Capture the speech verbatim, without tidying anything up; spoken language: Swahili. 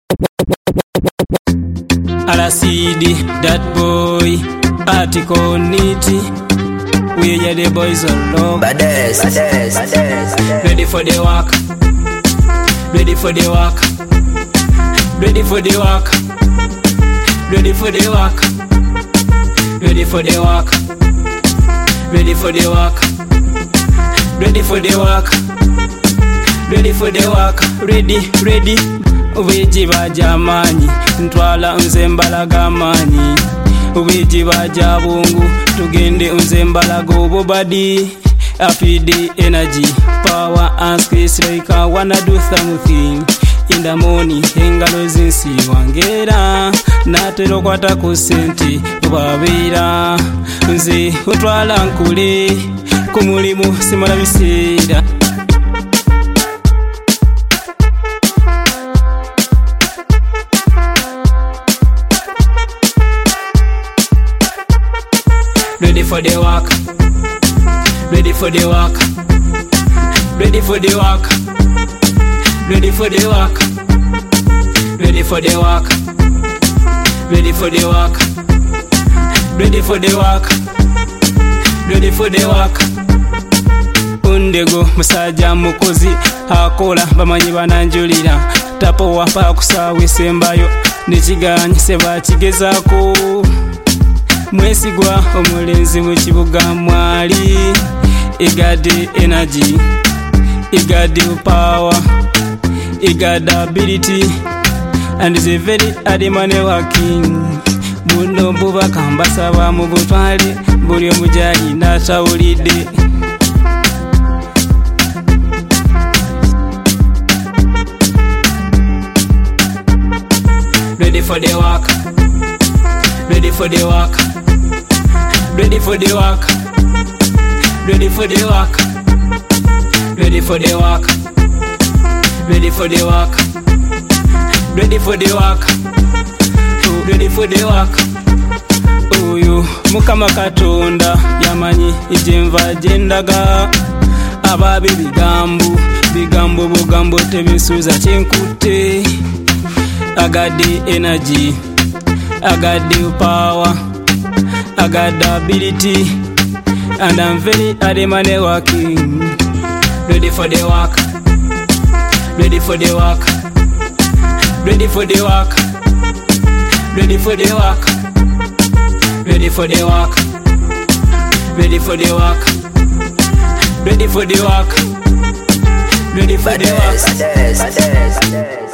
Alasidi, that boy, article nitty. We are the boys on love. Baddest, baddest, baddest. Ready for the walk. Ready for the walk. Ready for the walk. Ready for the walk. Ready for the walk. Ready for the walk. Ready for the walk. Ready for the walk. Ready, ready. Ubijiba jamani, ntwala nze mbalaga manyi. Ubijiba jabungu, tugende nze mbalaga obobadi. I feel the energy, power and space like I wanna do something. In the morning, engalo zinsiwangera, natero kwata ku sente babira. Nze utwala nkule, ku mulimu simala biseera. Ready for the walk. Ready for the walk. Ready for the walk. Ready for the walk. Ready for the walk. Ready for the walk. Ready for the walk. Ready for the walk. Undego musaja mukozi akola bamanyi bananjulira tapo wapa kusawisa mbayo nikiganyise bakigezaako. Mwesigwa omulenzi mu kibuga mwali. He got the energy, he got the power, he got the ability, and is a very hard man working. Buno buba kambasa ba mu butwale buli omujayi natawulidde. Ready for the walk. Ready for the walk. Ready for the walk. Ready for the walk. Ready for the walk. Ready for the walk. Ready for the walk. Ready for the walk. Oyo Mukama Katonda yamanyi ijemva jendaga. Ababi bigambo bigambo bugambo tebisuza chenkutte. I got the energy, I got the power, I got the ability, and I'm very hard man working. Ready for the walk. Ready for the walk. Ready for the walk. Ready for the walk. Ready for the walk. Ready for the walk. Ready for the walk. Ready for the walk. Baddest, baddest, baddest.